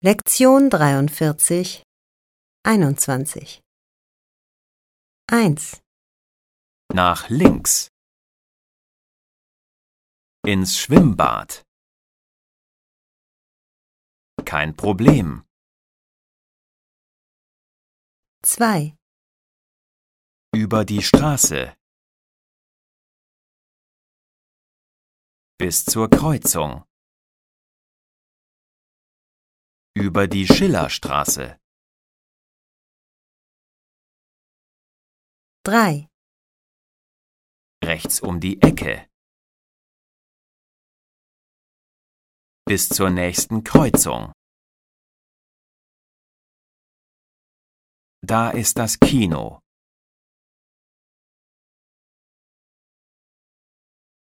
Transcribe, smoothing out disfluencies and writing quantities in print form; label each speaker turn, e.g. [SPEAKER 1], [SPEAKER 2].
[SPEAKER 1] Lektion 43, 21. 1.
[SPEAKER 2] Nach links. Ins Schwimmbad. Kein Problem.
[SPEAKER 1] 2.
[SPEAKER 2] Über die Straße. Bis zur Kreuzung. Über die Schillerstraße.
[SPEAKER 1] 3.
[SPEAKER 2] Rechts um die Ecke. Bis zur nächsten Kreuzung. Da ist das Kino.